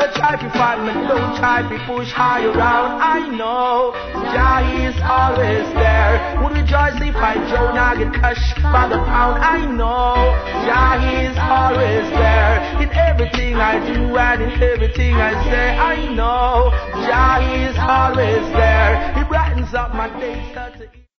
Don't try to fight me, don't try to push high around. I know Jah is always there. Would rejoice if I Jonah get crushed by the pound. I know Jah is always there. In everything I do and in everything I say, I know Jah is always there. He brightens up my day.